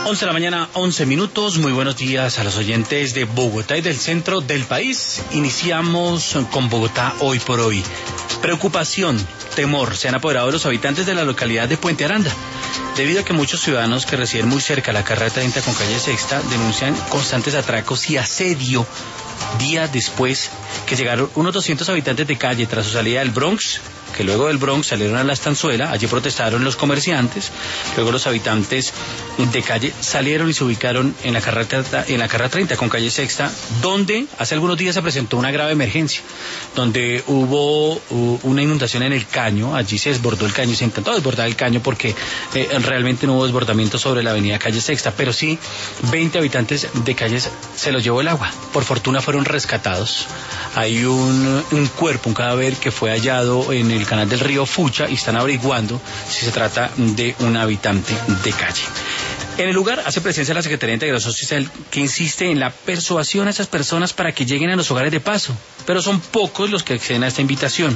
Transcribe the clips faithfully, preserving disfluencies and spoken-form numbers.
once de la mañana, once minutos. Muy buenos días a los oyentes de Bogotá y del centro del país. Iniciamos con Bogotá hoy por hoy. Preocupación, temor se han apoderado de los habitantes de la localidad de Puente Aranda, debido a que muchos ciudadanos que residen muy cerca de la carrera treinta con calle Sexta denuncian constantes atracos y asedio días después que llegaron unos doscientos habitantes de calle tras su salida del Bronx, que luego del Bronx salieron a la Estanzuela. Allí protestaron los comerciantes, luego los habitantes de calle salieron y se ubicaron en la carrera, en la carrera treinta con calle Sexta, donde hace algunos días se presentó una grave emergencia, donde hubo uh, una inundación en el caño. Allí se desbordó el caño, se intentó desbordar el caño porque eh, realmente no hubo desbordamiento sobre la avenida calle Sexta, pero sí veinte habitantes de calles se los llevó el agua. Por fortuna fueron rescatados. Hay un, un cuerpo, un cadáver que fue hallado en el canal del río Fucha y están averiguando si se trata de un habitante de calle. En el lugar hace presencia la Secretaría de Integración Social, que insiste en la persuasión a esas personas para que lleguen a los hogares de paso, pero son pocos los que acceden a esta invitación.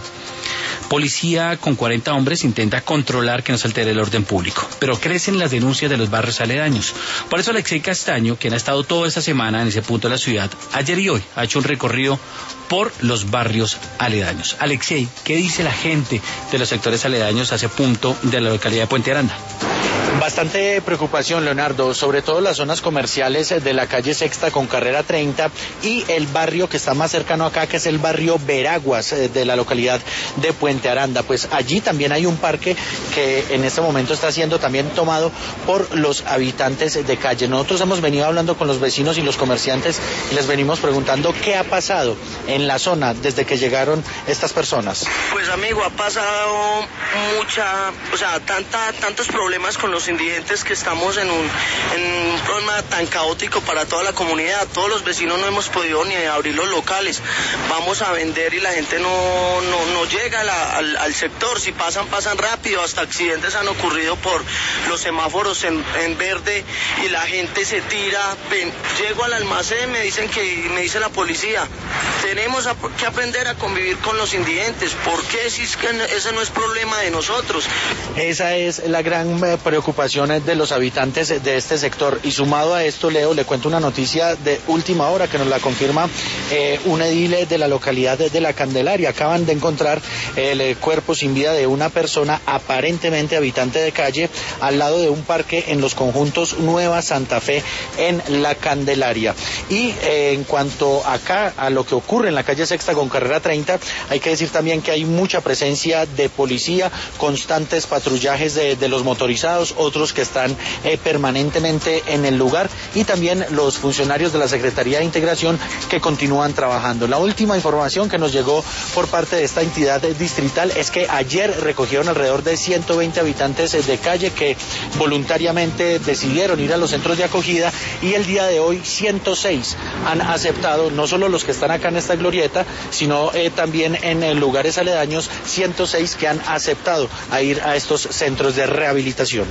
Policía con cuarenta hombres intenta controlar que no se altere el orden público, pero crecen las denuncias de los barrios aledaños. Por eso Alexei Castaño, quien ha estado toda esta semana en ese punto de la ciudad, ayer y hoy ha hecho un recorrido por los barrios aledaños. Alexei, ¿qué dice la gente de los sectores aledaños a ese punto de la localidad de Puente Aranda? Bastante preocupación, Leonardo, sobre todo las zonas comerciales de la calle Sexta con carrera treinta y el barrio que está más cercano acá, que es el barrio Veraguas de la localidad de Puente Aranda. Pues allí también hay un parque que en este momento está siendo también tomado por los habitantes de calle. Nosotros hemos venido hablando con los vecinos y los comerciantes y les venimos preguntando qué ha pasado en la zona desde que llegaron estas personas. Pues amigo, ha pasado mucha, o sea, tanta, tantos problemas con los indigentes que estamos en un, en un problema tan caótico para toda la comunidad. Todos los vecinos no hemos podido ni abrir los locales. Vamos a vender y la gente no, no, no llega a la, al, al sector. Si pasan, pasan rápido. Hasta accidentes han ocurrido por los semáforos en, en verde y la gente se tira. Ven, llego al almacén, me dicen que, me dice la policía, tenemos a, que aprender a convivir con los indigentes. ¿Por qué? Si es que ese no es problema de nosotros. Esa es la gran preocupación de los habitantes de este sector. Y sumado a esto, Leo, le cuento una noticia de última hora que nos la confirma eh, un edil de la localidad de La Candelaria. Acaban de encontrar el eh, cuerpo sin vida de una persona aparentemente habitante de calle al lado de un parque en los conjuntos Nueva Santa Fe en La Candelaria. Y eh, en cuanto acá a lo que ocurre en la calle Sexta con carrera treinta, hay que decir también que hay mucha presencia de policía, constantes patrullajes de, de los motorizados, otros que están eh, permanentemente en el lugar, y también los funcionarios de la Secretaría de Integración que continúan trabajando. La última información que nos llegó por parte de esta entidad distrital es que ayer recogieron alrededor de ciento veinte habitantes de calle que voluntariamente decidieron ir a los centros de acogida, y el día de hoy ciento seis han aceptado, no solo los que están acá en esta glorieta, sino eh, también en eh, lugares aledaños, ciento seis que han aceptado a ir a estos centros de rehabilitación.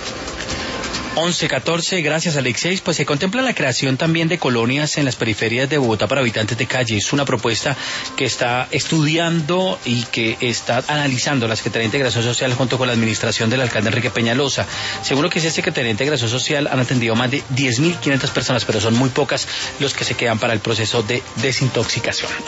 once catorce, gracias Alexei. Pues se contempla la creación también de colonias en las periferias de Bogotá para habitantes de calle. Es una propuesta que está estudiando y que está analizando la Secretaría de Integración Social junto con la administración del alcalde Enrique Peñalosa. Según lo que dice Secretaría de Integración Social, han atendido más de diez mil quinientas personas, pero son muy pocas los que se quedan para el proceso de desintoxicación.